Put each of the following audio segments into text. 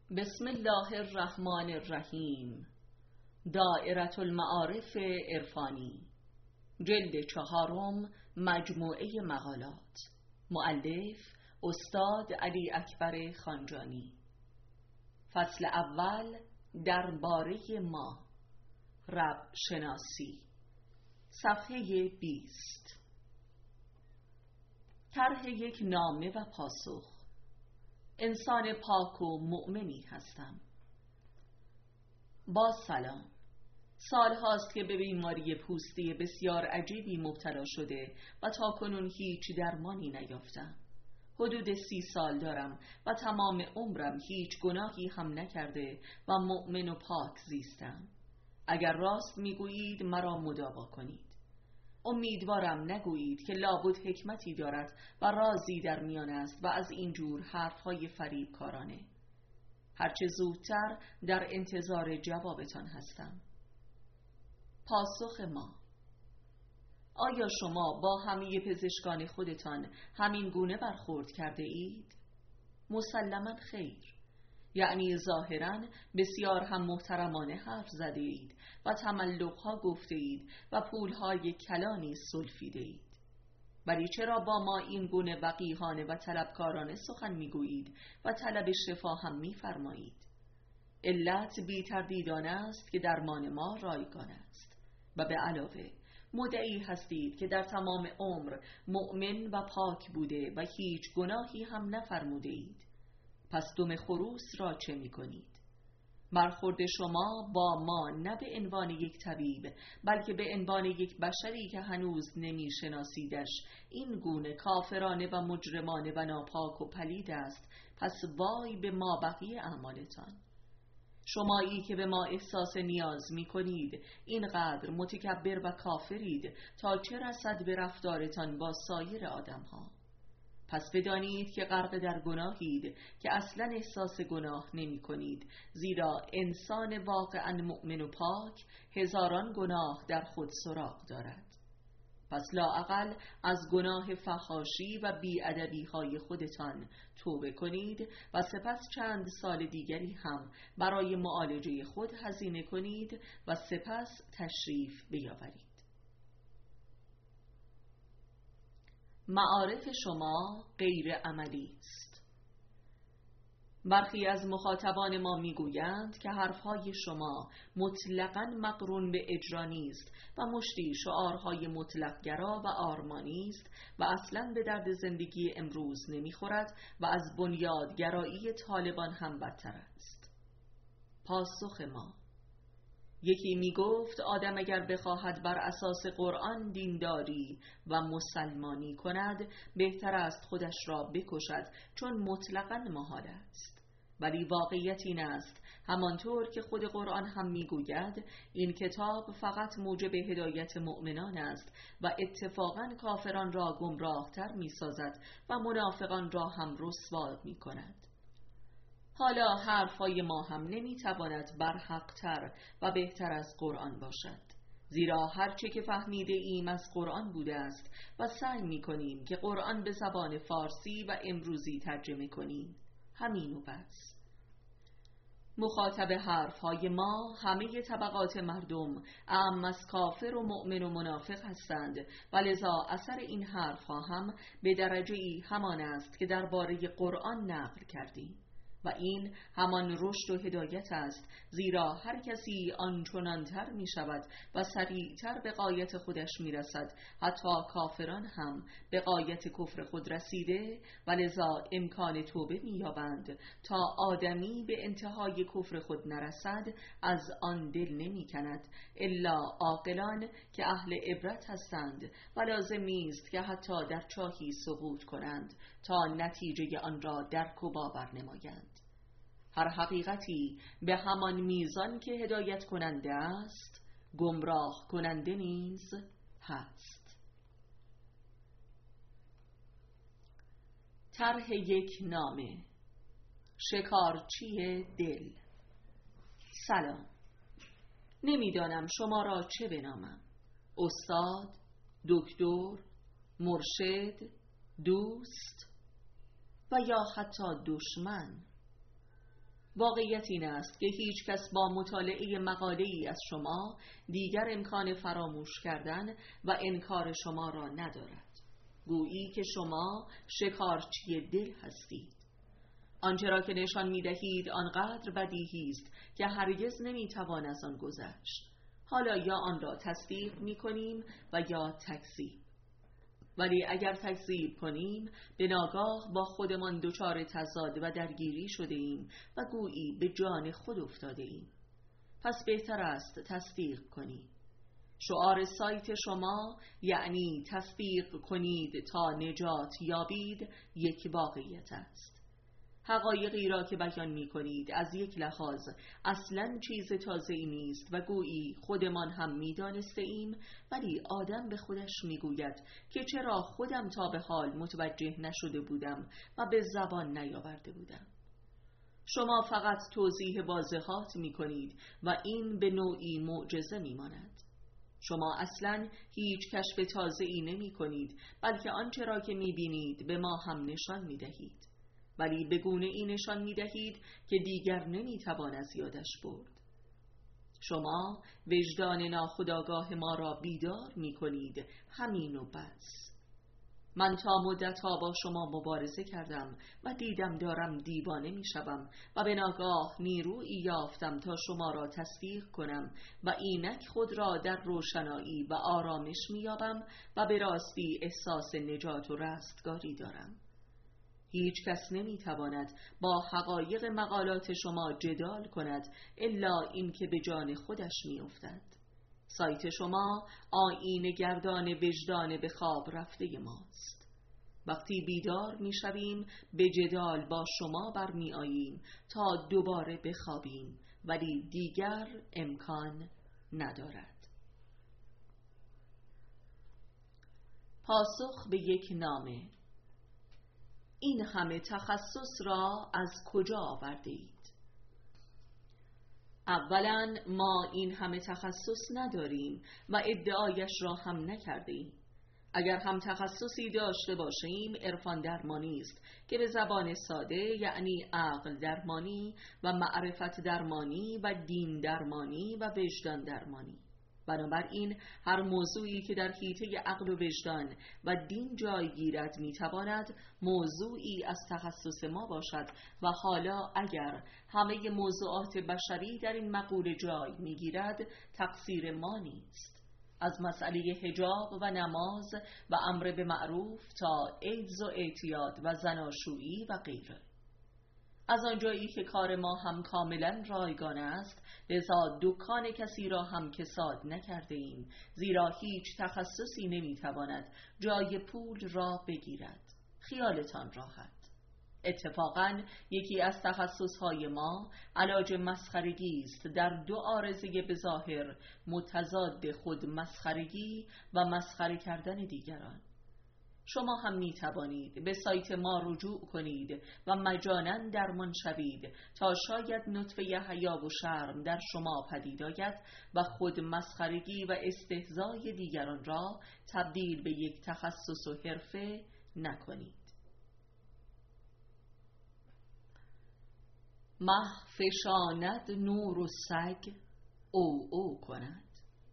بسم الله الرحمن الرحیم. دائره المعارف عرفانی، جلد 4، مجموعه مقالات. مؤلف استاد علی اکبر خانجانی. فصل اول، درباره ما، رب شناسی. صفحه 20. طرح یک نامه و پاسخ. انسان پاک و مؤمنی هستم. با سلام. سال هاست که به بیماری پوستی بسیار عجیبی مبتلا شده و تا کنون هیچ درمانی نیافتم. حدود 30 سال دارم و تمام عمرم هیچ گناهی هم نکرده و مؤمن و پاک زیستم. اگر راست میگویید مرا مداوا کنید. امیدوارم نگویید که لابد حکمتی دارد و رازی در میان است و از اینجور حرفهای فریبکارانه. هرچه زودتر در انتظار جوابتان هستم. پاسخ ما: آیا شما با همه پزشکان خودتان همین گونه برخورد کرده اید؟ مسلماً خیر. یعنی ظاهراً بسیار هم محترمانه حرف زده اید و تملق‌ها گفته اید و پولهای کلانی سلفیده اید. ولی چرا با ما این گونه وقیحانه و طلبکارانه سخن میگویید و طلب شفا هم میفرمایید؟ علت بی تردید است که درمان ما رایگان است و به علاوه مدعی هستید که در تمام عمر مؤمن و پاک بوده و هیچ گناهی هم نفرموده اید. پس دم خروس را چه می کنید؟ برخورد شما با ما نه به عنوان یک طبیب بلکه به عنوان یک بشری که هنوز نمی شناسیدش این گونه کافرانه و مجرمانه و ناپاک و پلید است. پس وای به ما بقیه اعمالتان. شمایی که به ما احساس نیاز می کنید اینقدر متکبر و کافرید تا چه رسد به رفتارتان با سایر آدم ها. پس بدانید که غرق در گناهید که اصلا احساس گناه نمی کنید، زیرا انسان واقعا مؤمن و پاک هزاران گناه در خود سراغ دارد. پس لااقل از گناه فحاشی و بی‌ادبی های خودتان توبه کنید و سپس چند سال دیگری هم برای معالجه خود هزینه کنید و سپس تشریف بیاورید. معارف شما غیر عملی است. برخی از مخاطبان ما میگویند که حرفهای شما مطلقاً مقرون به اجرا نیست و مشتی شعارهای مطلق‌گرا و آرمانی است و اصلاً به درد زندگی امروز نمیخورد و از بنیادگرایی طالبان هم بدتر است. پاسخ ما: یکی می گفت آدم اگر بخواهد بر اساس قرآن دینداری و مسلمانی کند بهتر است خودش را بکشد، چون مطلقاً محال است. ولی واقعیت این است همانطور که خود قرآن هم می گوید این کتاب فقط موجب هدایت مؤمنان است و اتفاقاً کافران را گمراهتر می سازد و منافقان را هم رسوا می کند. حالا حرفای ما هم نمیتواند برحق‌تر و بهتر از قرآن باشد، زیرا هرچه که فهمیده ایم از قرآن بوده است و سعی میکنیم که قرآن به زبان فارسی و امروزی ترجمه کنیم. همین و بس. مخاطب حرفهای ما همه طبقات مردم، اعم از کافر و مؤمن و منافق هستند و لذا اثر این حرفها هم به درجه‌ای همان است که درباره قرآن نقل کردیم. و این همان رشد و هدایت است، زیرا هر کسی آنچنانتر می شود و سریعتر به غایت خودش می رسد، حتی کافران هم به غایت کفر خود رسیده و لذا امکان توبه می یابند. تا آدمی به انتهای کفر خود نرسد از آن دل نمی کند الا عاقلان که اهل عبرت هستند و لازمی است که حتی در چاهی سقوط کنند تا نتیجه آن را درک و باور نمایند. هر حقیقتی به همان میزان که هدایت کننده است گمراه کننده نیز هست. طرح یک نامه. شکارچی دل. سلام. نمیدانم شما را چه بنامم: استاد، دکتر، مرشد، دوست و یا حتی دشمن. واقعیت این است که هیچ کس با مطالعه مقاله‌ای از شما دیگر امکان فراموش کردن و انکار شما را ندارد، گویی که شما شکارچی دل هستید. آنچه را که نشان می‌دهید آنقدر بدیهی است که هرگز نمی‌توان از آن گذشت. حالا یا آن را تصدیق می‌کنیم و یا تکذیب. ولی اگر تکذیب کنیم به ناگاه با خودمان دچار تضاد و درگیری شده ایم و گویی به جان خود افتاده ایم. پس بهتر است تصدیق کنیم. شعار سایت شما یعنی تصدیق کنید تا نجات یابید یک واقعیت است. حقایقی را که بیان می کنید از یک لحاظ اصلاً چیز تازه‌ای نیست و گویی خودمان هم می دانسته ایم، ولی آدم به خودش می گوید که چرا خودم تا به حال متوجه نشده بودم و به زبان نیاورده بودم. شما فقط توضیح واضحات می کنید و این به نوعی معجزه می ماند. شما اصلاً هیچ کشف تازه‌ای نمی کنید، بلکه آنچه را که می بینید به ما هم نشان می دهید، ولی به گونه ای نشان می دهید که دیگر نمی توان از یادش برد. شما وجدان ناخودآگاه ما را بیدار می کنید، همین و بس. من تا مدت‌ها با شما مبارزه کردم و دیدم دارم دیوانه می شوم و به ناگاه نیرویی یافتم تا شما را تصدیق کنم و اینک خود را در روشنایی و آرامش می یابم و به راستی احساس نجات و رستگاری دارم. هیچ کس نمی تواند با حقایق مقالات شما جدال کند الا این که به جان خودش می افتد. سایت شما آیینه گردان وجدان به خواب رفته ماست. وقتی بیدار می شویم به جدال با شما برمی آییم تا دوباره بخوابیم، ولی دیگر امکان ندارد. پاسخ به یک نامه. این همه تخصص را از کجا آورده اید؟ اولا ما این همه تخصص نداریم و ادعایش را هم نکرده ایم. اگر هم تخصصی داشته باشیم عرفان درمانی است که به زبان ساده یعنی عقل درمانی و معرفت درمانی و دین درمانی و وجدان درمانی. بنابراین هر موضوعی که در حیطه عقل و وجدان و دین جای گیرد میتواند موضوعی از تخصص ما باشد و حالا اگر همه موضوعات بشری در این مقوله جای میگیرد تقصیر ما نیست. از مسئله حجاب و نماز و امر به معروف تا ایدز و اعتیاد و زناشویی و غیره. از آنجایی که کار ما هم کاملا رایگان است، لذا دکان کسی را هم کساد نکرده ایم، زیرا هیچ تخصصی نمیتواند جای پول را بگیرد. خیالتان راحت. اتفاقاً یکی از تخصصهای ما علاج مسخرگی است در دو عارضه بظاهر متضاد خود، مسخرگی و مسخره کردن دیگران. شما هم می توانید به سایت ما رجوع کنید و مجاناً درمان شوید تا شاید نطفه حیا و شرم در شما پدید آید و خود مسخرگی و استهزای دیگران را تبدیل به یک تخصص و حرفه نکنید. مه فشاند نور و سگ او کند.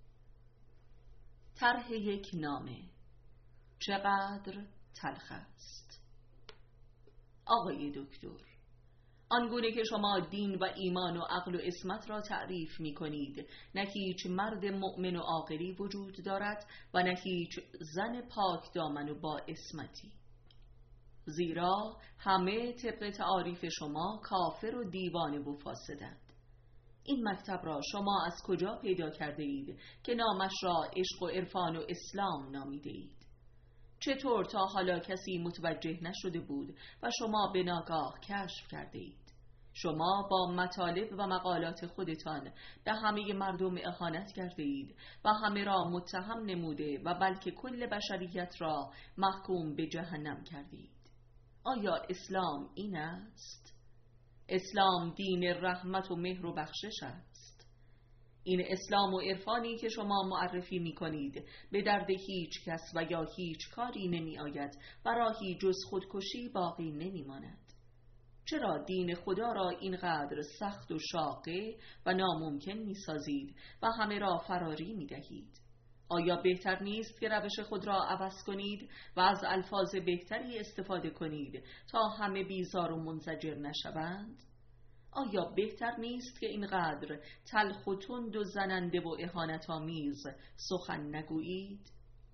طرح یک نامه. چقدر تلخ است. آقای دکتر، آنگونه که شما دین و ایمان و عقل و عصمت را تعریف می کنید، نه هیچ مرد مؤمن و عاقلی وجود دارد و نه هیچ زن پاک دامن و با عصمتی، زیرا همه طبق تعاریف شما کافر و دیوانه و فاسدند. این مکتب را شما از کجا پیدا کرده اید که نامش را عشق و عرفان و اسلام نامیده اید؟ چطور تا حالا کسی متوجه نشده بود و شما به ناگاه کشف کرده اید؟ شما با مطالب و مقالات خودتان به همه مردم اهانت کرده اید و همه را متهم نموده و بلکه کل بشریت را محکوم به جهنم کردید. آیا اسلام این است؟ اسلام دین رحمت و مهر و بخشش است. این اسلام و عرفانی که شما معرفی می کنید به درد هیچ کس و یا هیچ کاری نمی آید و راهی جز خودکشی باقی نمی ماند. چرا دین خدا را اینقدر سخت و شاقه و ناممکن می‌سازید و همه را فراری می‌دهید؟ آیا بهتر نیست که روش خود را عوض کنید و از الفاظ بهتری استفاده کنید تا همه بیزار و منزجر نشوند؟ آیا بهتر نیست که اینقدر تلخ و تند و زننده و اهانت‌آمیز سخن نگویید؟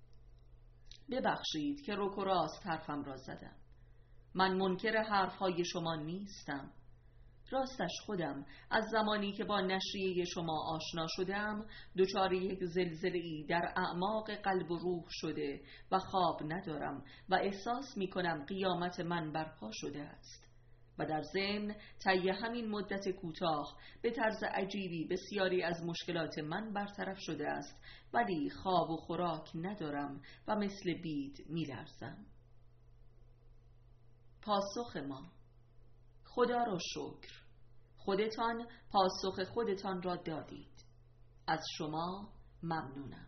ببخشید که رک و راست حرفم را زدم. من منکر حرفهای شما نیستم. راستش خودم از زمانی که با نشریه شما آشنا شدم دچار یک زلزله‌ای در اعماق قلب و روح شده و خواب ندارم و احساس می کنم قیامت من برپا شده است. و در ضمن طی همین مدت کوتاه به طرز عجیبی بسیاری از مشکلات من برطرف شده است، ولی خواب و خوراک ندارم و مثل بید می لرزم. پاسخ ما: خدا را شکر، خودتان پاسخ خودتان را دادید. از شما ممنونم.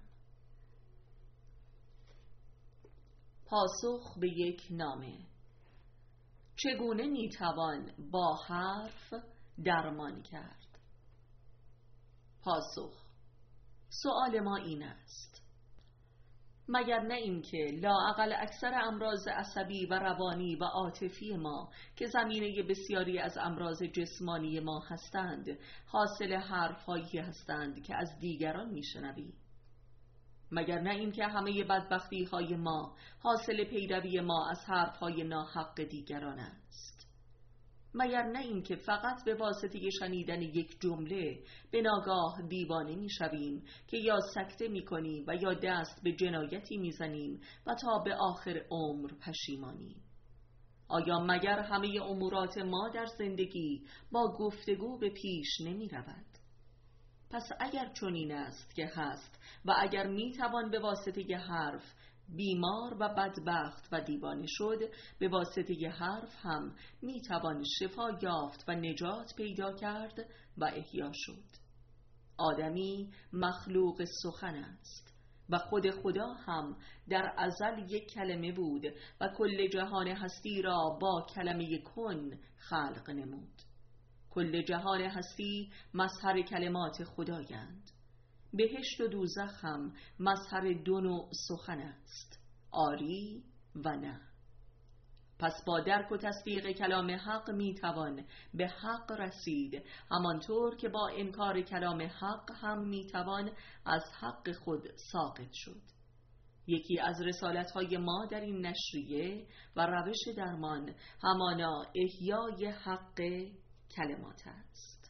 پاسخ به یک نامه. چگونه میتوان با حرف درمان کرد؟ پاسخ: سؤال ما این است: مگر نه این که لااقل اکثر امراض عصبی و روانی و عاطفی ما که زمینه بسیاری از امراض جسمانی ما هستند حاصل حرف‌هایی هستند که از دیگران میشنویم؟ مگر نه این که همه بدبختی‌های ما حاصل پیروی ما از حرف‌های ناحق دیگران است؟ مگر نه این که فقط به واسطه شنیدن یک جمله به ناگاه دیوانه می‌شویم که یا سکته می‌کنیم و یا دست به جنایتی می‌زنیم و تا به آخر عمر پشیمانیم؟ آیا مگر همه امورات ما در زندگی با گفتگو به پیش نمی‌رود؟ پس اگر چنین است که هست و اگر میتوان به واسطه حرف بیمار و بدبخت و دیوانه شد، به واسطه حرف هم میتوان شفا یافت و نجات پیدا کرد و احیا شد. آدمی مخلوق سخن است و خود خدا هم در ازل یک کلمه بود و کل جهان هستی را با کلمه کن خلق نمود. کل جهان هستی مظهر کلمات خدایند. بهشت و دوزخ هم مظهر دو نوع سخن است: آری و نه. پس با درک و تصدیق کلام حق میتوان به حق رسید، همانطور که با انکار کلام حق هم میتوان از حق خود ساقط شد. یکی از رسالت‌های ما در این نشریه و روش درمان همانا احیای حق کلمات است.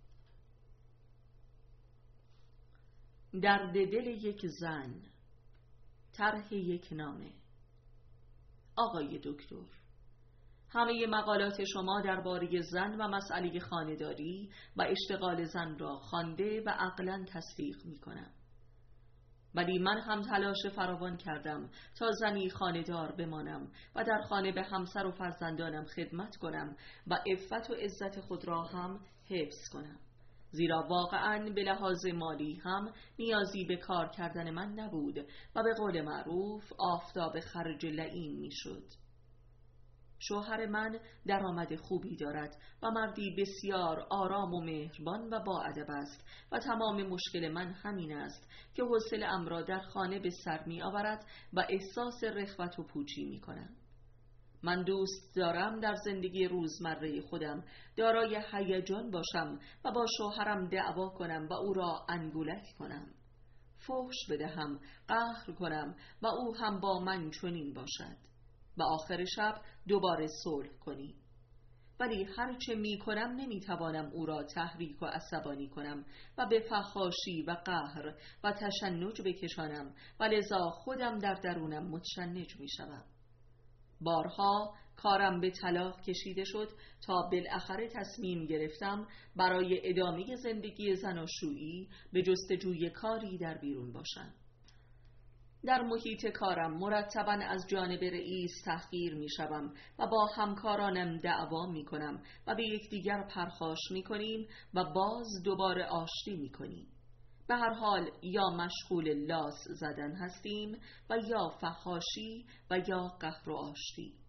درد دل یک زن. طرح یک نامه. آقای دکتر، همه مقالات شما درباره زن و مسئله خانه‌داری و اشتغال زن را خوانده و عقلاً تصدیق می‌کنم. ولی من هم تلاش فراوان کردم تا زنی خانه‌دار بمانم و در خانه به همسر و فرزندانم خدمت کنم و عفت و عزت خود را هم حفظ کنم، زیرا واقعاً به لحاظ مالی هم نیازی به کار کردن من نبود و به قول معروف آفتاب خرج لعین میشد. شوهر من درآمد خوبی دارد و مردی بسیار آرام و مهربان و با ادب است و تمام مشکل من همین است که حوصله‌ام را در خانه به سر می آورد و احساس رخوت و پوچی می کنم. من دوست دارم در زندگی روزمره خودم دارای هیجان باشم و با شوهرم دعوا کنم و او را انگولک کنم، فحش بدهم، قهر کنم و او هم با من چنین باشد و آخر شب دوباره صلح کنیم. ولی هرچه می کنم نمی توانم او را تحریک و عصبانی کنم و به فحاشی و قهر و تشنج بکشانم و لذا خودم در درونم متشنج می شدم. بارها کارم به طلاق کشیده شد تا بالاخره تصمیم گرفتم برای ادامه زندگی زناشویی به جستجوی کاری در بیرون باشم. در محیط کارم مرتباً از جانب رئیس تحقیر می شوم و با همکارانم دعوا می کنم و به یکدیگر پرخاش می کنیم و باز دوباره آشتی می کنیم. به هر حال یا مشغول لاس زدن هستیم و یا فحاشی و یا قهر و آشتی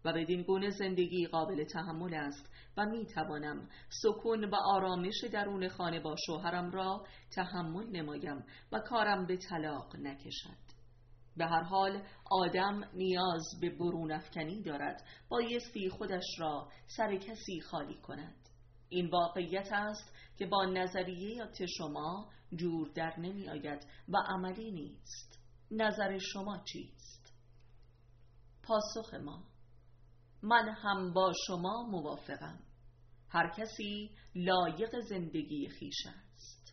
و بدین گونه زندگی قابل تحمل است و می توانم سکون و آرامش درون خانه با شوهرم را تحمل نمایم و کارم به طلاق نکشد. به هر حال آدم نیاز به برون افکنی دارد، بایستی خودش را سر کسی خالی کند. این واقعیت است که با نظریات شما جور در نمی آید و عملی نیست. نظر شما چیست؟ پاسخ ما: من هم با شما موافقم. هر کسی لایق زندگی خویش است.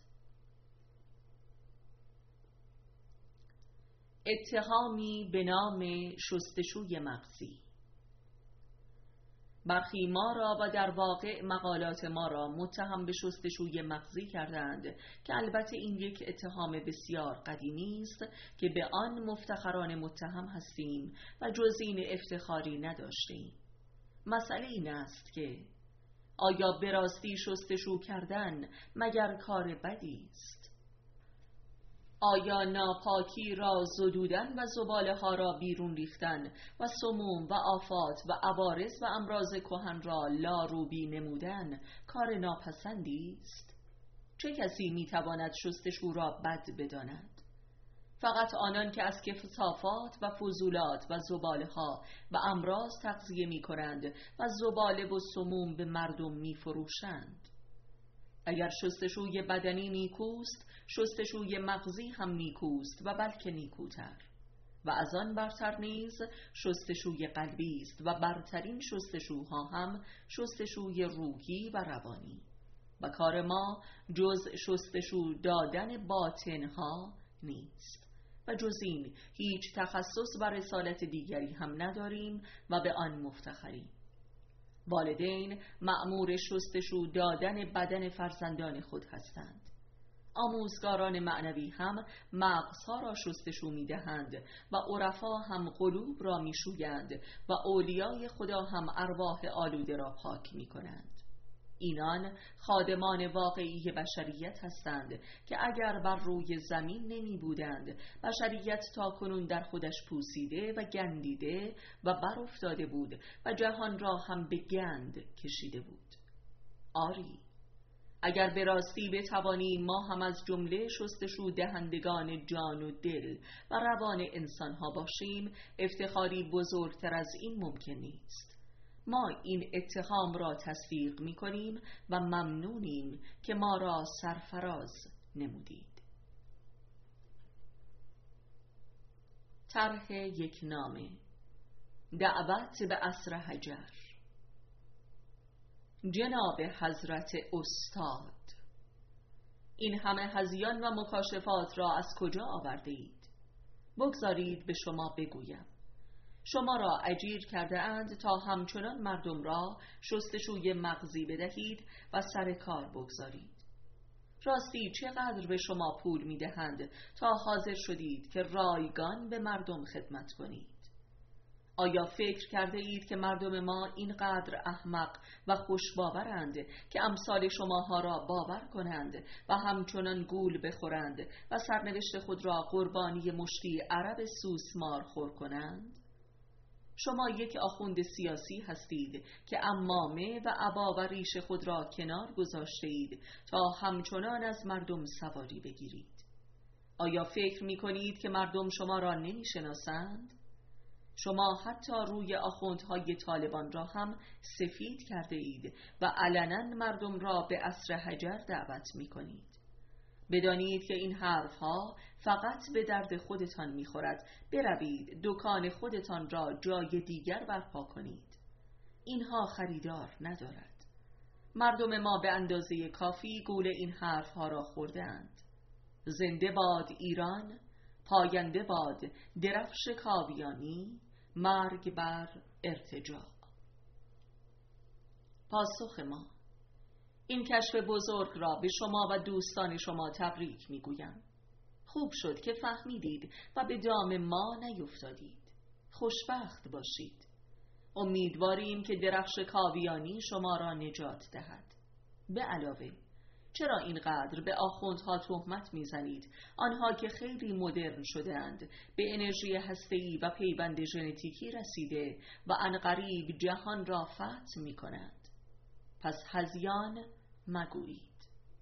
اتهامی به نام شستشوی مغزی. برخی ما را و در واقع مقالات ما را متهم به شستشوی مغزی کردند که البته این یک اتهام بسیار قدیمی است که به آن مفتخرانه متهم هستیم و جز این افتخاری نداشتیم. مسئله این است که آیا به راستی شستشو کردن مگر کار بدی است؟ آیا ناپاکی را زدودن و زباله ها را بیرون ریختن و سموم و آفات و عوارض و امراض کهن را لاروبی نمودن کار ناپسندی است؟ چه کسی میتواند شستشو را بد بداند؟ فقط آنان که از کثافات و فضولات و زباله ها و امراض تغذیه می کنند و زباله و سموم به مردم می فروشند. اگر شستشوی بدنی نیکوست، شستشوی مغزی هم نیکوست و بلکه نیکوتر، و از آن برتر نیز شستشوی قلبی است و برترین شستشوها هم شستشوی روحی و روانی. و کار ما جز شستشو دادن باطنها نیست و جز این هیچ تخصص و رسالت دیگری هم نداریم و به آن مفتخریم. والدین مأمور شستشو دادن بدن فرزندان خود هستند. آموزگاران معنوی هم مغزها را شستشو می‌دهند و عرفا هم قلوب را می‌شویند و اولیای خدا هم ارواح آلوده را پاک می‌کنند. اینان خادمان واقعی بشریت هستند که اگر بر روی زمین نمی بودند، بشریت تا کنون در خودش پوسیده و گندیده و بر افتاده بود و جهان را هم به گند کشیده بود. آری، اگر به راستی بتوانیم ما هم از جمله شستشو دهندگان جان و دل و روان انسانها باشیم، افتخاری بزرگتر از این ممکن نیست. ما این اتهام را تصدیق می کنیم و ممنونیم که ما را سرفراز نمودید. طرح یک نامه: دعوت به عصر حجر. جناب حضرت استاد، این همه هذیان و مکاشفات را از کجا آورده اید؟ بگذارید به شما بگویم. شما را اجیر کرده اند تا همچنان مردم را شستشوی مغزی بدهید و سر کار بگذارید. راستی چقدر به شما پول می دهند تا حاضر شدید که رایگان به مردم خدمت کنید؟ آیا فکر کرده اید که مردم ما اینقدر احمق و خوشباورند که امثال شماها را باور کنند و همچنان گول بخورند و سرنوشت خود را قربانی مشتی عرب سوسمار خور کنند؟ شما یک آخوند سیاسی هستید که عمامه و عبا و ریش خود را کنار گذاشته اید تا همچنان از مردم سواری بگیرید. آیا فکر می کنید که مردم شما را نمی شناسند؟ شما حتی روی آخوندهای طالبان را هم سفید کرده اید و علنا مردم را به عصر حجر دعوت می کنید. بدانید که این حرفها فقط به درد خودتان می‌خورد. بروید دکان خودتان را جای دیگر برپا کنید. اینها خریدار ندارد. مردم ما به اندازه کافی گول این حرفها را خوردند. زنده باد ایران، پاینده باد درفش کاویانی، مرگ بر ارتجاع. پاسخ ما: این کشف بزرگ را به شما و دوستان شما تبریک میگویم. خوب شد که فهمیدید و به دام ما نیفتادید. خوشبخت باشید. امیدواریم که درفش کاویانی شما را نجات دهد. به علاوه چرا اینقدر به آخوندها تهمت میزنید؟ آنها که خیلی مدرن شدند، به انرژی هسته‌ای و پیوند ژنتیکی رسیده و عنقریب جهان را فتح می‌کنند. پس هذیان مگویید.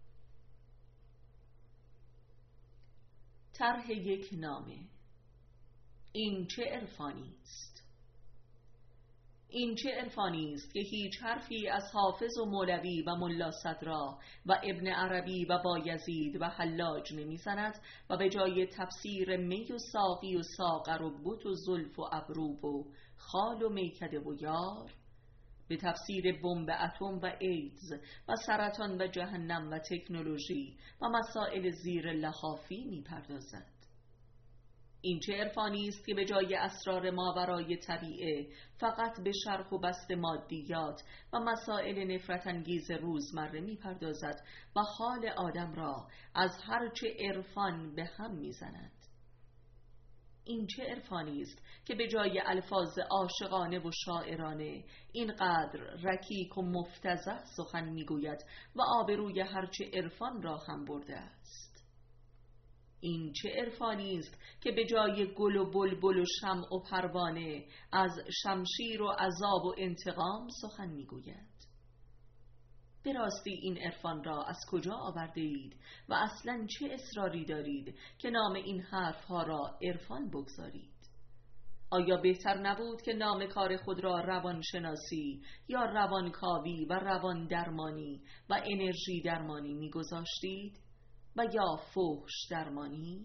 طرح یک نامه. این چه عرفانی است؟ این چه عرفانی است که هیچ حرفی از حافظ و مولوی و ملا صدرا و ابن عربی و بایزید و حلاج نمیزند و به جای تفسیر می و ساقی و ساغر و بت و زلف و ابرو و خال و میکده و یار به تفسیر بمب اتم و ایدز و سرطان و جهنم و تکنولوژی و مسائل زیر لحافی میپردازد. این چه عرفانی است که به جای اسرار ماورای طبیعه فقط به شرح و بسط مادیات و مسائل نفرت انگیز روزمره میپردازد و حال آدم را از هر چه عرفان به هم میزند. این چه عرفانی است که به جای الفاظ عاشقانه و شاعرانه اینقدر رکیک و مفتضح سخن میگوید و آبروی هر چه عرفان را هم برده است. این چه عرفانی است که به جای گل و بلبل و شمع و پروانه از شمشیر و عذاب و انتقام سخن میگوید؟ به راستی این عرفان را از کجا آورده اید و اصلاً چه اصراری دارید که نام این حرفها را عرفان بگذارید؟ آیا بهتر نبود که نام کار خود را روانشناسی یا روانکاوی و روان درمانی و انرژی درمانی میگذاشتید و یا فحش درمانی؟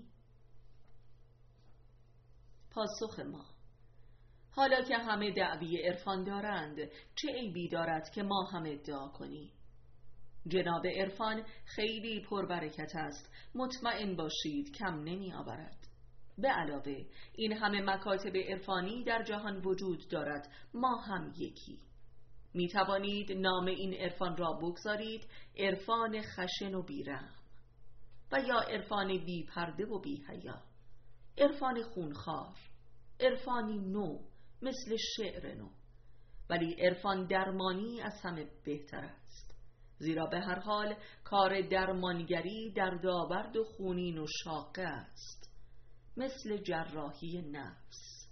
پاسخ ما: حالا که همه دعوی عرفان دارند، چه عیبی دارد که ما هم ادعا کنیم؟ جناب عرفان خیلی پربرکت است، مطمئن باشید کم نمی آورد. به علاوه این همه مکاتب عرفانی در جهان وجود دارد، ما هم یکی. می توانید نام این عرفان را بگذارید عرفان خشن و بیرحم، و یا عرفان بی پرده و بی حیا، عرفان خونخوار، عرفانی نو مثل شعر نو، ولی عرفان درمانی از همه بهتر است، زیرا به هر حال کار درمانگری دردآورد و خونین و شاقه است، مثل جراحی نفس.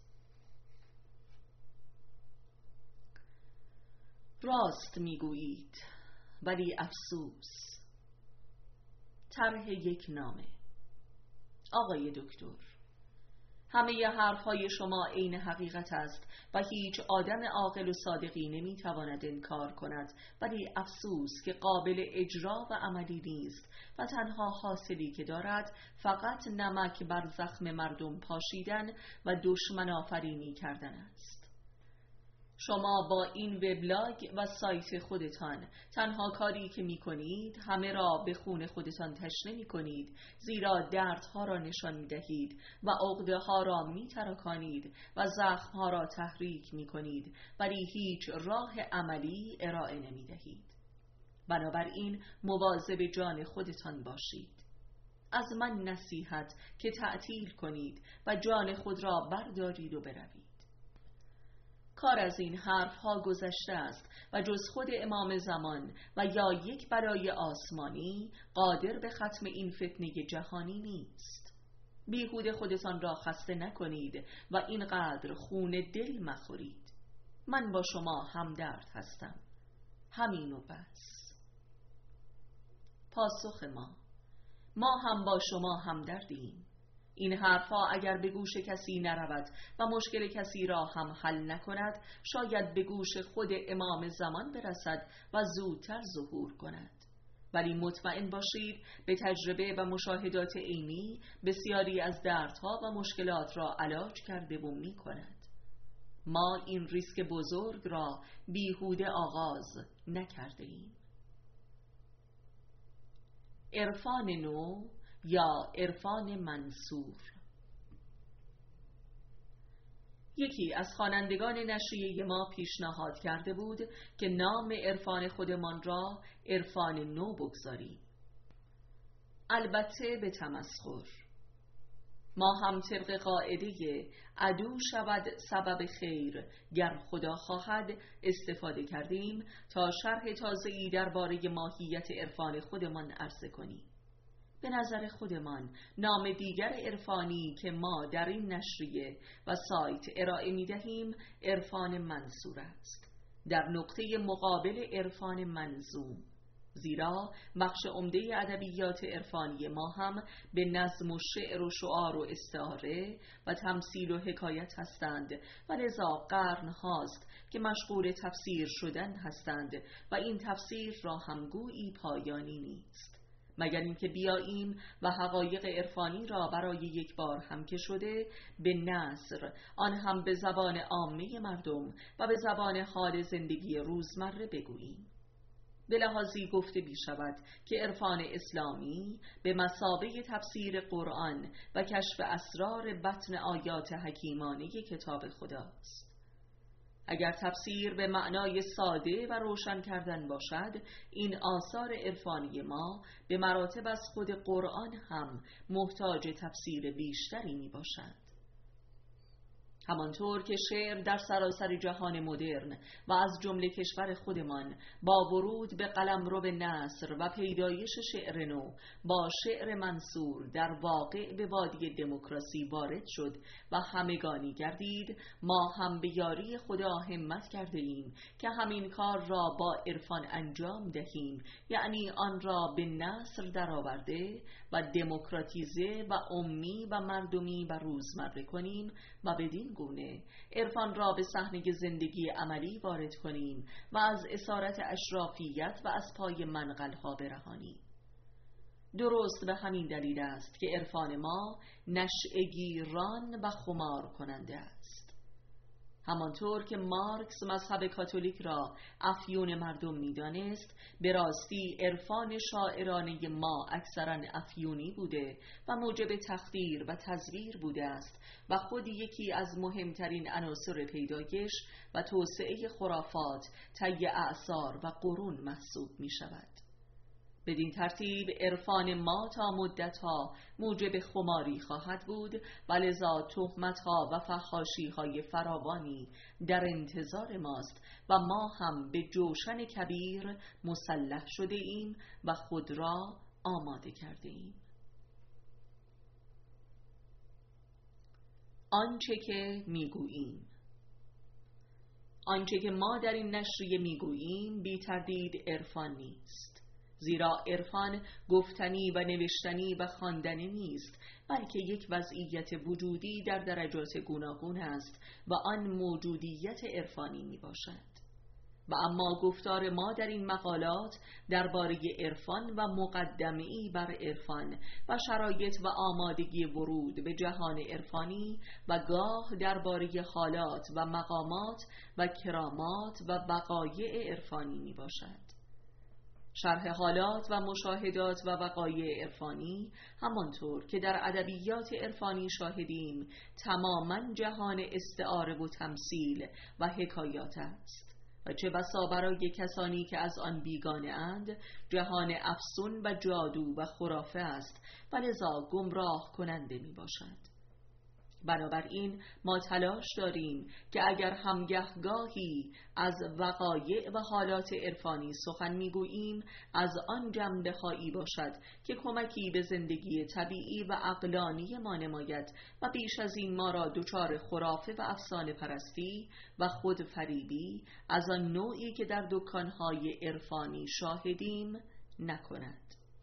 راست میگویید، ولی افسوس. طرح یک نامه. آقای دکتر، همه حرفهای شما عین حقیقت است و هیچ آدم عاقل و صادقی نمیتواند انکار کند، ولی افسوس که قابل اجرا و عملی نیست و تنها حاصلی که دارد فقط نمک بر زخم مردم پاشیدن و دشمن آفرینی کردن است. شما با این وبلاگ و سایت خودتان تنها کاری که می کنید همه را به خون خودتان تشنه می کنید، زیرا دردها را نشان می دهید و عقده ها را می ترکانید و زخم ها را تحریک می کنید، ولی هیچ راه عملی ارائه نمی دهید. بنابراین مواظب جان خودتان باشید. از من نصیحت که تعطیل کنید و جان خود را بردارید و بروید. کار از این حرف ها گذشته است و جز خود امام زمان و یا یک بلای آسمانی قادر به ختم این فتنه جهانی نیست. بیهوده خودتان را خسته نکنید و اینقدر خون دل مخورید. من با شما همدرد هستم، همین و بس. پاسخ ما هم با شما همدردیم. این حرفا اگر به گوش کسی نرود و مشکل کسی را هم حل نکند، شاید به گوش خود امام زمان برسد و زودتر ظهور کند. ولی مطمئن باشید به تجربه و مشاهدات عینی بسیاری از دردها و مشکلات را علاج کرده و می کند. ما این ریسک بزرگ را بیهوده آغاز نکرده ایم. عرفان نو یا عرفان منصور. یکی از خوانندگان نشریه ما پیشنهاد کرده بود که نام عرفان خودمان را عرفان نو بگذاریم، البته به تمسخر. ما هم طبق قاعده عدو شود سبب خیر گر خدا خواهد استفاده کردیم تا شرح تازه‌ای درباره ماهیت عرفان خودمان عرضه کنیم. به نظر خودمان نام دیگر عرفانی که ما در این نشریه و سایت ارائه می دهیم عرفان منصور است، در نقطه مقابل عرفان منظوم، زیرا بخش عمده ادبیات عرفانی ما هم به نظم و شعر و شعار و استعاره و تمثیل و حکایت هستند و لذا قرن هاست که مشغول تفسیر شدن هستند و این تفسیر را هم گویی پایانی نیست، مگر اینکه بیاییم و حقایق عرفانی را برای یک بار هم که شده به نثر، آن هم به زبان عامه مردم و به زبان حال زندگی روزمره بگوییم. به لحاظی گفته می شود که عرفان اسلامی به مثابه تفسیر قرآن و کشف اسرار بطن آیات حکیمانه کتاب خداست. اگر تفسیر به معنای ساده و روشن کردن باشد، این آثار عرفانی ما به مراتب از خود قرآن هم محتاج تفسیر بیشتری می باشد. همانطور که شعر در سراسر جهان مدرن و از جمله کشور خودمان با ورود به قلمرو نثر و پیدایش شعر نو با شعر منصور در واقع به وادی دموکراسی وارد شد و همگانی گردید، ما هم به یاری خدا همت کرده ایم که همین کار را با عرفان انجام دهیم، یعنی آن را به نثر درآورده و دموکراتیزه و عمی و مردمی و روزمره کنیم و بدین گونه عرفان را به صحنه زندگی عملی وارد کنیم و از اسارت اشرافیت و از پای منقل‌ها برهانیم. درست به همین دلیل است که عرفان ما نشئه‌گیران و خمار کننده است. همانطور که مارکس مذهب کاتولیک را افیون مردم می‌دانست، به راستی عرفان شاعرانه ما اکثراً افیونی بوده و موجب تخدیر و تزویر بوده است و خود یکی از مهمترین عناصر پیدایش و توسعه خرافات طی اعصار و قرون محسوب می‌شود. بدین ترتیب عرفان ما تا مدتها موجب خماری خواهد بود و لذا تهمت‌ها و فحاشی‌های فراوانی در انتظار ماست و ما هم به جوشن کبیر مسلح شده ایم و خود را آماده کرده ایم. آنچه که میگوییم، آنچه که ما در این نشریه میگوییم بی تردید عرفان نیست، زیرا عرفان گفتنی و نوشتنی و خواندنی نیست، بلکه یک وضعیت وجودی در درجات گوناگون است و آن موجودیت عرفانی می باشد. و اما گفتار ما در این مقالات درباره عرفان و مقدمه‌ای بر عرفان و شرایط و آمادگی ورود به جهان عرفانی و گاه درباره حالات و مقامات و کرامات و وقایع عرفانی می باشد. شرح حالات و مشاهدات و وقایع عرفانی همانطور که در ادبیات عرفانی شاهدیم تماماً جهان استعاره و تمثیل و حکایات است و چه بسا برای کسانی که از آن بیگانه اند جهان افسون و جادو و خرافه است و لذا گمراه کننده می باشد. بنابراین ما تلاش داریم که اگر همگهگاهی از وقایع و حالات عرفانی سخن میگوییم از آن جنبه هایی باشد که کمکی به زندگی طبیعی و عقلانی ما نماید و بیش از این ما را دچار خرافه و افسانه پرستی و خودفریبی از آن نوعی که در دکانهای عرفانی شاهدیم نکند.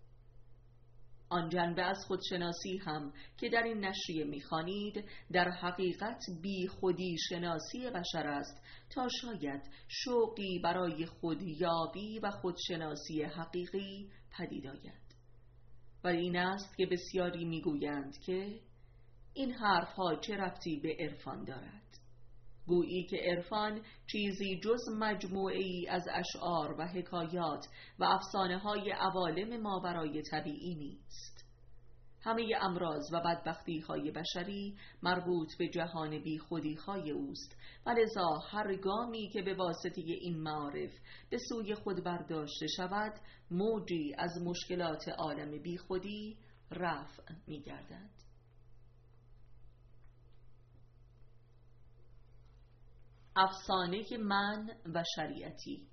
آن جنبه از خودشناسی هم که در این نشریه می‌خوانید در حقیقت بی خودی شناسی بشر است تا شاید شوقی برای خودیابی و خودشناسی حقیقی پدید آید. و این است که بسیاری میگویند که این حرفها چه ربطی به عرفان دارد، گویی که عرفان چیزی جز مجموعه‌ای از اشعار و حکایات و افسانه‌های عوالم ماورای طبیعی نیست. همه امراض و بدبختی‌های بشری مربوط به جهان بیخودی‌های اوست و لذا هر گامی که به واسطه این معارف به سوی خود برداشته شود موجی از مشکلات عالم بیخودی رفع می‌گردد. افسانه من و شریعتی.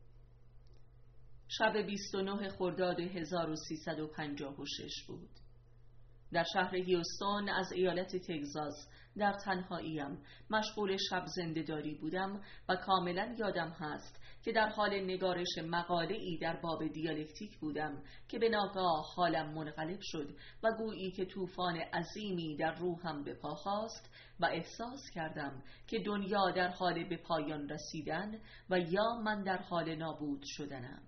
شب 29 خرداد 1356 بود. در شهر هیوستون از ایالت تگزاس در تنهاییم مشغول شب زنده‌داری بودم و کاملا یادم هست که در حال نگارش مقاله‌ای در باب دیالکتیک بودم که به ناگاه حالم منقلب شد و گویی که طوفان عظیمی در روحم به پا خاست و احساس کردم که دنیا در حال به پایان رسیدن و یا من در حال نابود شدنم.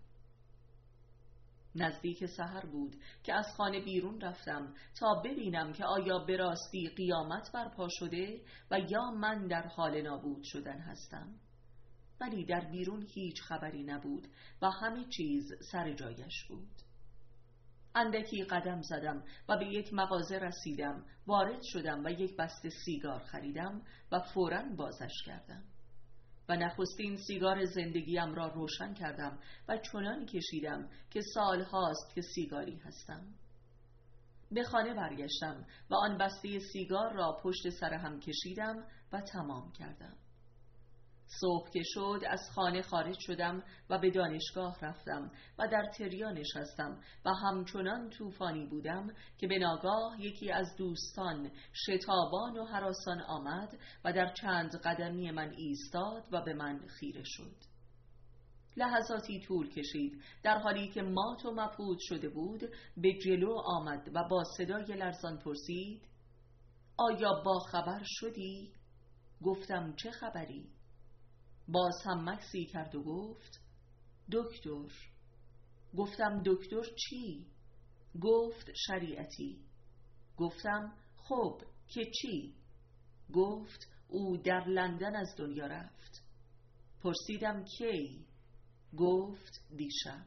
نزدیک سحر بود که از خانه بیرون رفتم تا ببینم که آیا به راستی قیامت برپا شده و یا من در حال نابود شدن هستم. ولی در بیرون هیچ خبری نبود و همه چیز سر جایش بود. اندکی قدم زدم و به یک مغازه رسیدم، وارد شدم و یک بسته سیگار خریدم و فوراً بازش کردم و نخستین سیگار زندگیم را روشن کردم و چنان کشیدم که سال هاست که سیگاری هستم. به خانه برگشتم و آن بسته سیگار را پشت سر هم کشیدم و تمام کردم. صبح که شد از خانه خارج شدم و به دانشگاه رفتم و در تریا نشستم و همچنان طوفانی بودم که به ناگاه یکی از دوستان شتابان و هراسان آمد و در چند قدمی من ایستاد و به من خیره شد. لحظاتی طول کشید. در حالی که مات و مبهوت شده بود به جلو آمد و با صدای لرزان پرسید: آیا با خبر شدی؟ گفتم چه خبری؟ باز هم مکسی کرد و گفت: دکتر. گفتم دکتر چی؟ گفت شریعتی. گفتم خب که چی؟ گفت او در لندن از دنیا رفت. پرسیدم کی؟ گفت دیشب.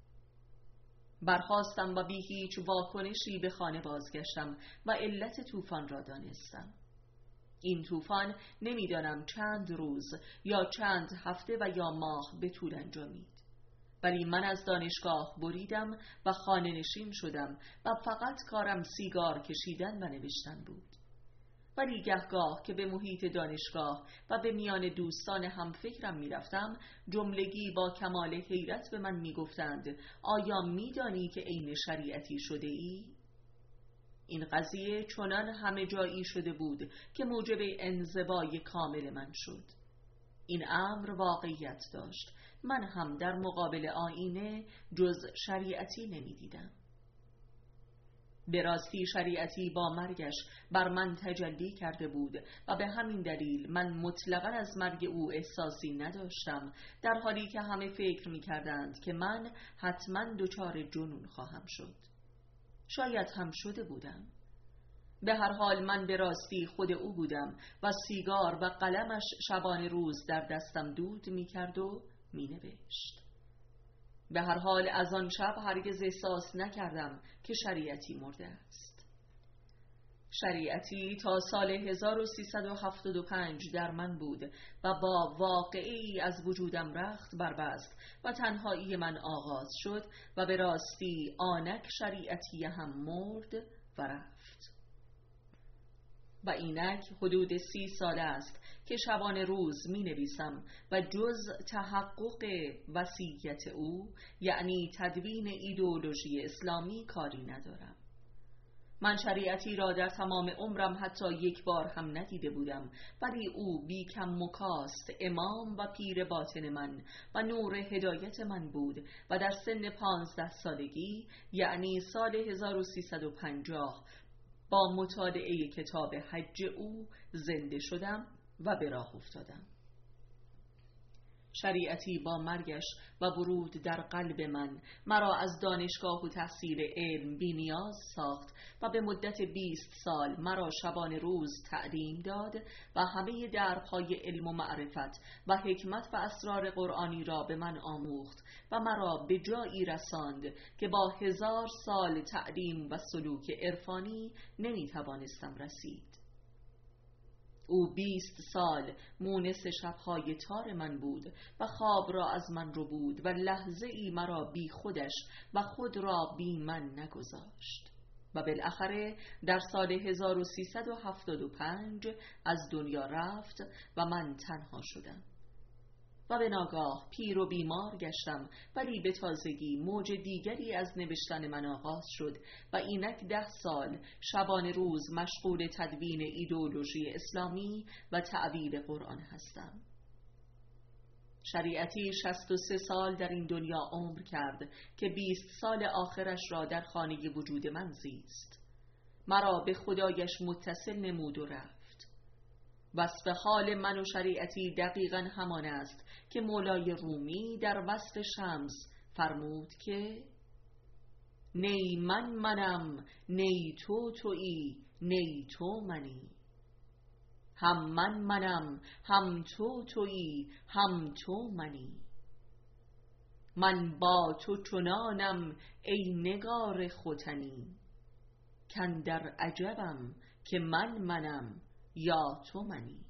برخاستم و بی هیچ واکنشی به خانه بازگشتم و علت طوفان را دانستم. این طوفان نمیدانم چند روز یا چند هفته و یا ماه به طول انجامید، ولی من از دانشگاه بریدم و خانه نشین شدم و فقط کارم سیگار کشیدن و نوشتن بود. ولی گهگاه که به محیط دانشگاه و به میان دوستان همفکرم میرفتم، جملگی با کمال حیرت به من میگفتند: آیا میدانی که عین شریعتی شده ای؟ این قضیه چنان همه جایی شده بود که موجب انزوای کامل من شد. این امر واقعیت داشت. من هم در مقابل آینه جز شریعتی نمیدیدم. به راستی شریعتی با مرگش بر من تجلی کرده بود و به همین دلیل من مطلقاً از مرگ او احساسی نداشتم، در حالی که همه فکر می‌کردند که من حتماً دچار جنون خواهم شد. شاید هم شده بودم. به هر حال من به راستی خود او بودم و سیگار و قلمش شبانه روز در دستم دود می‌کرد و می‌نوشت. به هر حال از آن شب هرگز احساس نکردم که شریعتی مرده است. شریعتی تا سال 1375 در من بود و با واقعی از وجودم رخت بربست و تنهایی من آغاز شد و به راستی آنک شریعتی هم مرد و رفت. و اینک حدود 30 سال است که شبانه روز می نویسم و جز تحقق وصیت او، یعنی تدوین ایدئولوژی اسلامی، کاری ندارم. من شریعتی را در تمام عمرم حتی یک بار هم ندیده بودم، ولی او بی کم و کاست امام و پیر باطن من و نور هدایت من بود و در سن 15 سالگی، یعنی سال 1350، با مطالعه کتاب حج او زنده شدم و به راه افتادم. شریعتی با مرگش و ورود در قلب من مرا از دانشگاه و تحصیل علم بی نیاز ساخت و به مدت 20 سال مرا شبانه روز تعلیم داد و همه درهای علم و معرفت و حکمت و اسرار قرآنی را به من آموخت و مرا به جایی رساند که با 1000 سال تعلیم و سلوک عرفانی نمیتوانستم رسید. او 20 سال مونس شبهای تار من بود و خواب را از من رو بود و لحظه ای مرا بی خودش و خود را بی من نگذاشت. و بالاخره در سال 1375 از دنیا رفت و من تنها شدم و به ناگاه پیر و بیمار گشتم، ولی به تازگی موج دیگری از نوشتن من آغاز شد و اینک 10 سال شبانه روز مشغول تدوین ایدئولوژی اسلامی و تعبیر قرآن هستم. شریعتی 63 سال در این دنیا عمر کرد که 20 سال آخرش را در خانه وجود من زیست. مرا به خدایش متصل نمود و رفت. وصف حال من و شریعتی دقیقاً همان است که مولای رومی در وصف شمس فرمود که نی من منم، نی تو تویی، نی تو منی. هم من منم، هم تو تویی، هم تو منی. من با تو چنانم ای نگار ختنی، کاندر عجبم که منم یا تو منی.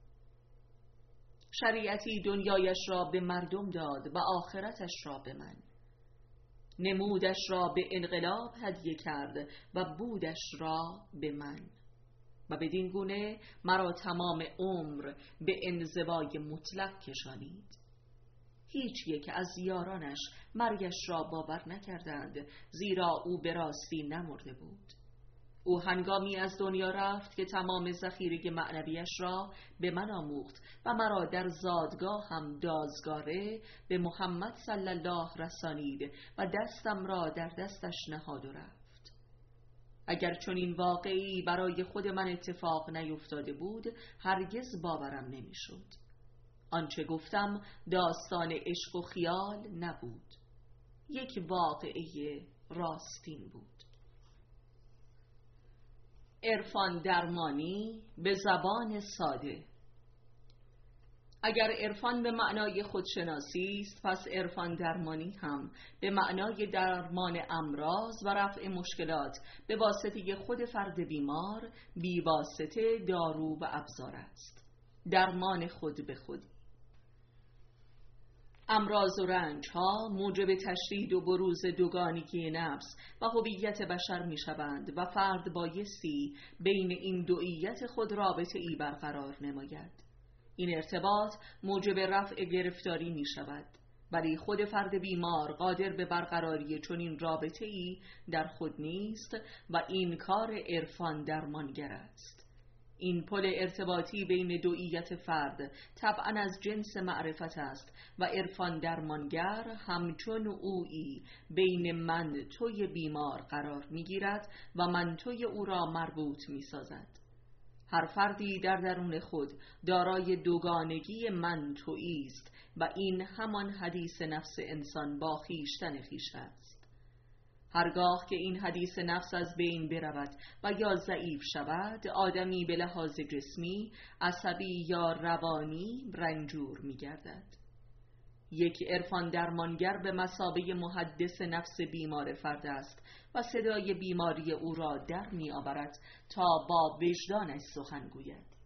شریعتی دنیایش را به مردم داد و آخرتش را به من. نمودش را به انقلاب هدیه کرد و بودش را به من و بدین گونه مرا تمام عمر به انزوای مطلق کشانید. هیچ یک از یارانش مرگش را باور نکردند، زیرا او به راستی نمرده بود. او هنگامی از دنیا رفت که تمام ذخیره معنویش را به من آموخت و مرا در زادگاه هم دازگاره به محمد صلی الله رسانید و دستم را در دستش نهاد و رفت. اگر چنین واقعی برای خود من اتفاق نیفتاده بود هرگز باورم نمیشد. آنچه گفتم داستان عشق و خیال نبود، یک واقعه راستین بود. عرفان درمانی به زبان ساده. اگر عرفان به معنای خودشناسی است، پس عرفان درمانی هم به معنای درمان امراض و رفع مشکلات به واسطه خود فرد بیمار بی واسطه دارو و ابزار است. درمان خود به خودی. امراض و رنج ها موجب تشدید و بروز دوگانگی نفس و هویت بشر می شوند و فرد بایستی بین این دوئیت خود رابطه ای برقرار نماید. این ارتباط موجب رفع گرفتاری می شود، ولی خود فرد بیمار قادر به برقراری چنین رابطه ای در خود نیست و این کار عرفان درمانگر است. این پل ارتباطی بین دوئیت فرد طبعاً از جنس معرفت است و عرفان درمانگر همچون اویی بین من توی بیمار قرار میگیرد و من توی او را مربوط میسازد. هر فردی در درون خود دارای دوگانگی من تویی است و این همان حدیث نفس انسان با خویشتن خویش است. هرگاه که این حدیث نفس از بین برود و یا ضعیف شود، آدمی به لحاظ جسمی، عصبی یا روانی رنجور می گردد. یک عرفان درمانگر به مثابه محدث نفس بیمار فرد است و صدای بیماری او را در می آورد تا با وجدانش سخن گوید.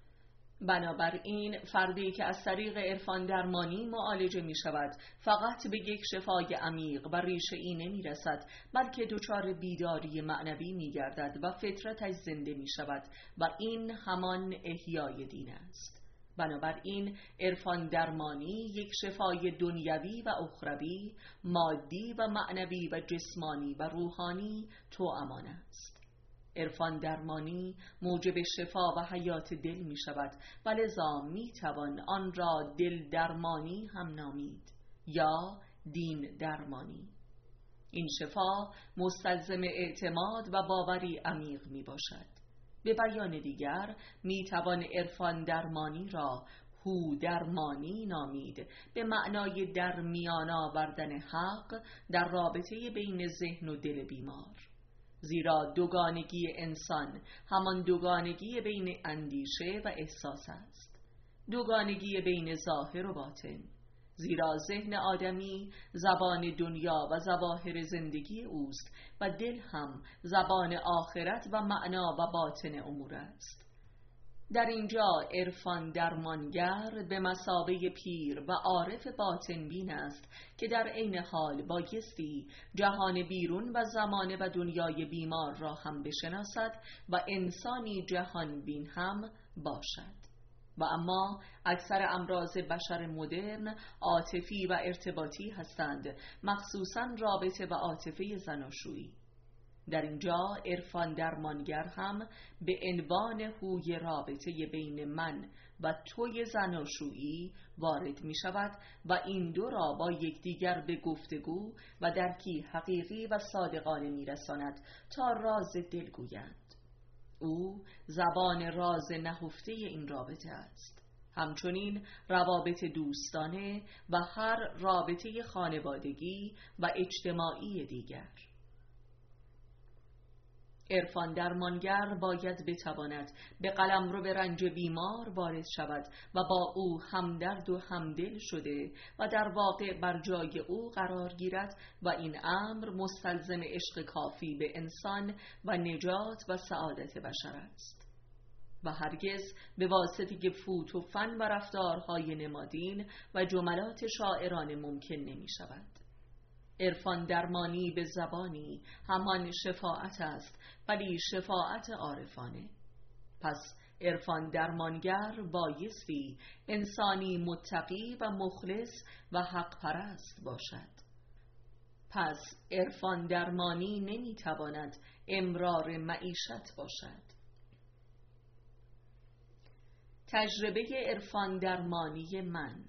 بنابراین فردی که از طریق عرفان درمانی معالجه می شود فقط به یک شفای عمیق و ریشه‌ای نمی رسد، بلکه دچار بیداری معنوی می گردد و فطرتش زنده می شود و این همان احیای دین است. بنابراین عرفان درمانی یک شفای دنیوی و اخروی، مادی و معنوی و جسمانی و روحانی توامان است. عرفان درمانی موجب شفا و حیات دل می شود و لذا می توان آن را دل درمانی هم نامید یا دین درمانی. این شفا مستلزم اعتماد و باوری عمیق می باشد. به بیان دیگر می توان عرفان درمانی را هو درمانی نامید، به معنای در میان آوردن حق در رابطه بین ذهن و دل بیمار. زیرا دوگانگی انسان همان دوگانگی بین اندیشه و احساس است، دوگانگی بین ظاهر و باطن. زیرا ذهن آدمی زبان دنیا و ظواهر زندگی اوست و دل هم زبان آخرت و معنا و باطن امور است. در اینجا عرفان درمانگر به مثابه پیر و عارف باطن بین است که در عین حال بایستی جهان بیرون و زمانه و دنیای بیمار را هم بشناسد و انسانی جهان بین هم باشد. و اما اکثر امراض بشر مدرن عاطفی و ارتباطی هستند، مخصوصاً رابطه و عاطفه زناشویی. در اینجا عرفان درمانگر هم به عنوان هوی رابطه بین من و توی زناشویی وارد می شود و این دو را با یکدیگر به گفتگو و درکی حقیقی و صادقانه می رساند تا راز دل گویند. او زبان راز نهفته این رابطه است، همچنین روابط دوستانه و هر رابطه خانوادگی و اجتماعی دیگر. عرفان درمانگر باید بتواند به قلمرو رنج بیمار وارد شود و با او همدرد و همدل شده و در واقع بر جای او قرار گیرد و این امر مستلزم عشق کافی به انسان و نجات و سعادت بشر است و هرگز به واسطه فوت و فن و رفتارهای نمادین و جملات شاعرانه ممکن نمی شود. عرفان درمانی به زبانی همان شفاعت است، ولی شفاعت عارفانه. پس عرفان درمانگر بایستی انسانی متقی و مخلص و حق پرست باشد. پس عرفان درمانی نمیتواند امرار معیشت باشد. تجربه عرفان درمانی من.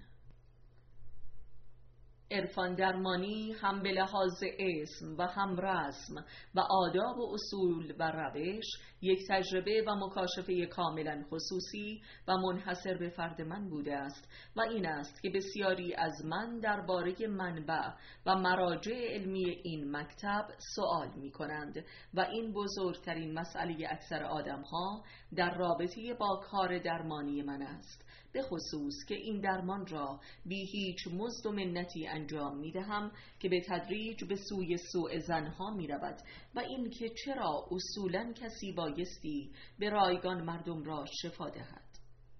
عرفان درمانی هم به لحاظ اسم و هم رسم و آداب و اصول و روش یک تجربه و مکاشفه کاملا خصوصی و منحصر به فرد من بوده است و این است که بسیاری از من درباره منبع و مراجع علمی این مکتب سوال می کنند و این بزرگترین مسئله اکثر آدم ها در رابطه با کار درمانی من است، به خصوص که این درمان را بی هیچ مزد و منتی انجام می دهم که به تدریج به سوی سوء زنها می رود و این که چرا اصولاً کسی بایستی به رایگان مردم را شفا دهد.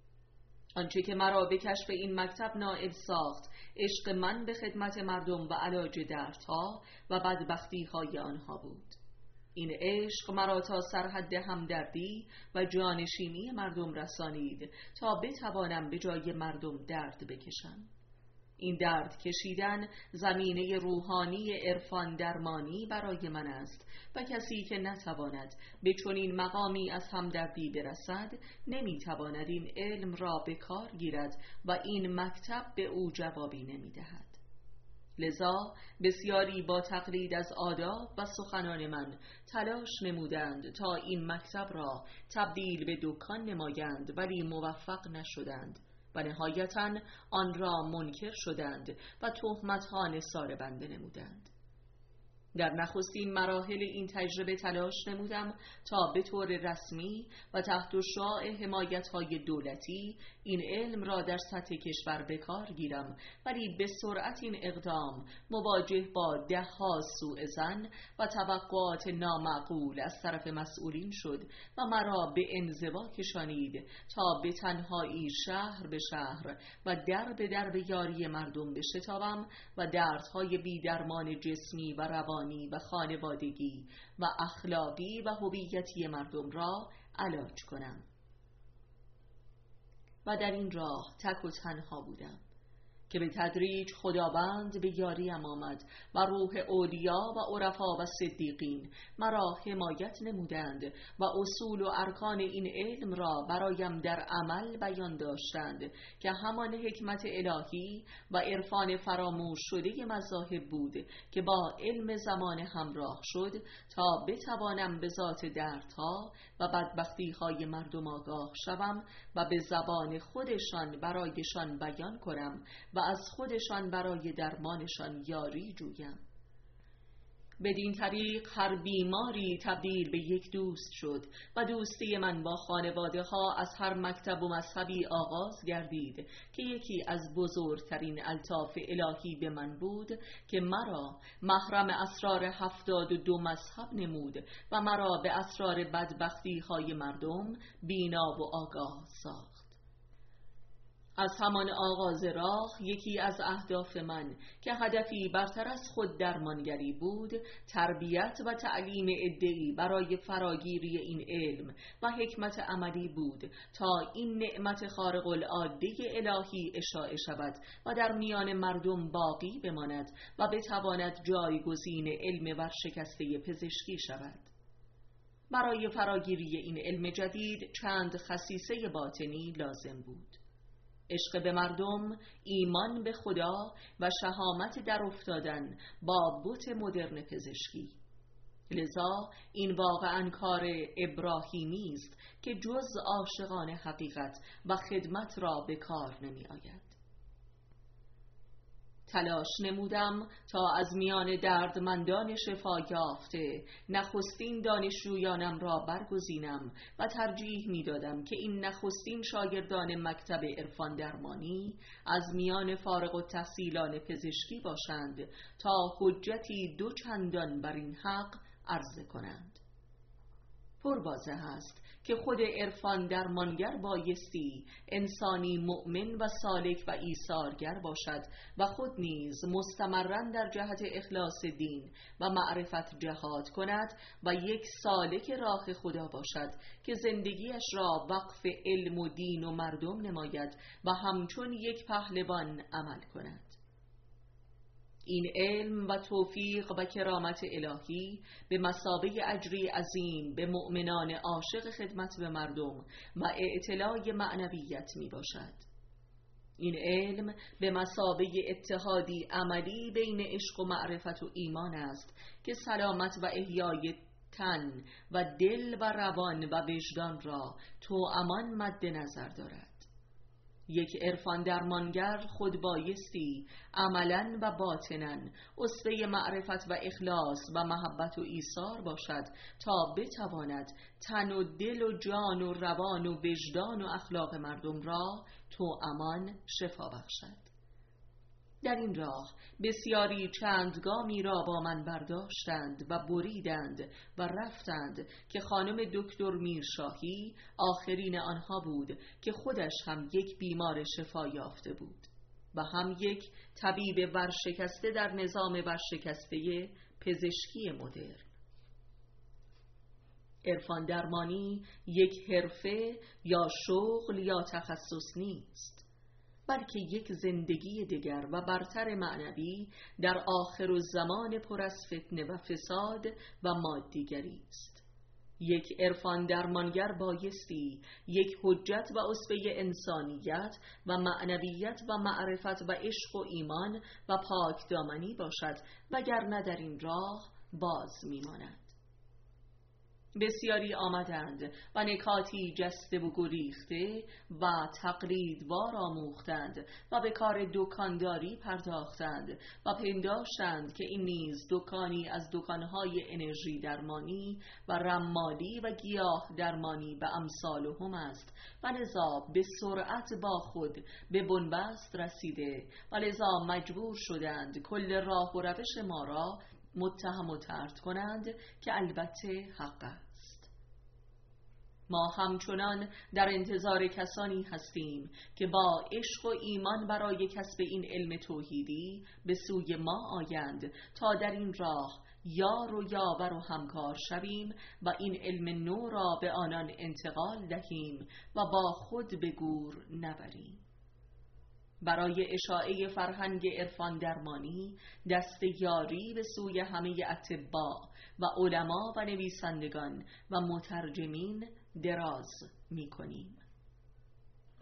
آنچه که مرا به کشف این مکتب نائل ساخت عشق من به خدمت مردم و علاج دردها و بدبختی‌های آنها بود. این عشق مرا تا سرحد همدردی و جانشینی مردم رسانید تا بتوانم به جای مردم درد بکشم. این درد کشیدن زمینه روحانی عرفان درمانی برای من است و کسی که نتواند به چنین مقامی از همدردی برسد نمیتواند این علم را به کار گیرد و این مکتب به او جوابی نمیدهد. لذا بسیاری با تقلید از آداب و سخنان من تلاش نمودند تا این مکتب را تبدیل به دکان نمایند، ولی موفق نشدند و نهایتاً آن را منکر شدند و تهمت‌ها نثار بنده نمودند. در نخستین مراحل این تجربه تلاش نمودم تا به طور رسمی و تحت شعاع حمایت‌های دولتی این علم را در سطح کشور به کار گیرم، ولی به سرعت این اقدام مواجه با ده‌ها سوء ظن و توقعات نامعقول از طرف مسئولین شد و مرا به انزوا کشانید تا به تنهایی شهر به شهر و در به در به یاری مردم بشتابم و دردهای بی‌درمان جسمی و روانی و خانوادگی و اخلاقی و هویتی مردم را علاج کنم. و در این راه تک و تنها بودم که به تدریج خداوند به یاریم آمد و روح اولیا و عرفا و صدیقین مرا حمایت نمودند و اصول و ارکان این علم را برایم در عمل بیان داشتند که همان حکمت الهی و عرفان فراموش شده مذاهب بود که با علم زمان همراه شد تا بتوانم به ذات دردها و بدبختی‌های مردم آگاه شوم و به زبان خودشان برایشان بیان کنم و از خودشان برای درمانشان یاری جویم. بدین طریق هر بیماری تبدیل به یک دوست شد و دوستی من با خانواده ها از هر مکتب و مذهبی آغاز گردید که یکی از بزرگترین الطاف الهی به من بود که مرا محرم اسرار 72 مذهب نمود و مرا به اسرار بدبختی های مردم بینا و آگاه ساخت. از همان آغاز راه یکی از اهداف من که هدفی برتر از خود درمانگری بود، تربیت و تعلیم عده‌ای برای فراگیری این علم و حکمت عملی بود تا این نعمت خارق العاده الهی اشاعه شود و در میان مردم باقی بماند و بتواند جایگزین علم ورشکسته پزشکی شود. برای فراگیری این علم جدید چند خصیصه باطنی لازم بود: عشق به مردم، ایمان به خدا و شهامت در افتادن با بت مدرن پزشکی. لذا این واقعاً کار ابراهیمی است که جز عاشقان حقیقت و خدمت را به کار نمی آید. تلاش نمودم تا از میان دردمندان شفا یافته نخستین دانشجویانم را برگزینم و ترجیح می دادم که این نخستین شاگردان مکتب عرفان درمانی از میان فارغ التحصیلان پزشکی باشند تا حجتی 2 چندان بر این حق عرضه کنند. پرواضح است که خود عرفان درمانگر بایستی انسانی مؤمن و سالک و ایثارگر باشد و خود نیز مستمراً در جهت اخلاص دین و معرفت جهاد کند و یک سالک راه خدا باشد که زندگیش را وقف علم و دین و مردم نماید و همچون یک پهلوان عمل کند. این علم و توفیق و کرامت الهی به مثابه اجری عظیم به مؤمنان عاشق خدمت به مردم و اعتلاء معنویت می باشد. این علم به مثابه اتحادی عملی بین عشق و معرفت و ایمان است که سلامت و احیای تن و دل و روان و وجدان را توامان مد نظر دارد. یک عرفان درمانگر خود بایستی عملاً و باطناً اسوه معرفت و اخلاص و محبت و ایثار باشد تا بتواند تن و دل و جان و روان و وجدان و اخلاق مردم را توامان شفا بخشد. در این راه بسیاری چندگامی را با من برداشتند و بریدند و رفتند که خانم دکتر میرشاهی آخرین آنها بود که خودش هم یک بیمار شفا یافته بود و هم یک طبیب ورشکسته در نظام ورشکسته پزشکی مدرن. عرفان درمانی یک حرفه یا شغل یا تخصص نیست، بلکه یک زندگی دیگر و برتر معنوی در آخر الزمان پر از فتنه و فساد و مادیگری است. یک عرفان درمانگر بایستی یک حجت و اسوه انسانیت و معنویت و معرفت و عشق و ایمان و پاکدامنی باشد، وگرنه در این راه باز میماند. بسیاری آمدند و نکاتی جسته و گریخته و تقلیدوار آموختند و به کار دکانداری پرداختند و پنداشتند که این نیز دکانی از دکانهای انرژی درمانی و رمالی و گیاه درمانی به امثالهم است و لذا به سرعت با خود به بنبست رسیده و لذا مجبور شدند کل راه و روش ما را متهم و طرد کنند که البته حق است. ما همچنان در انتظار کسانی هستیم که با عشق و ایمان برای کسب این علم توحیدی به سوی ما آیند تا در این راه یار و یاور و همکار شویم و این علم نو را به آنان انتقال دهیم و با خود به گور نبریم. برای اشاعه فرهنگ عرفان درمانی دست یاری به سوی همه اطباء و علما و نویسندگان و مترجمین دراز می کنیم.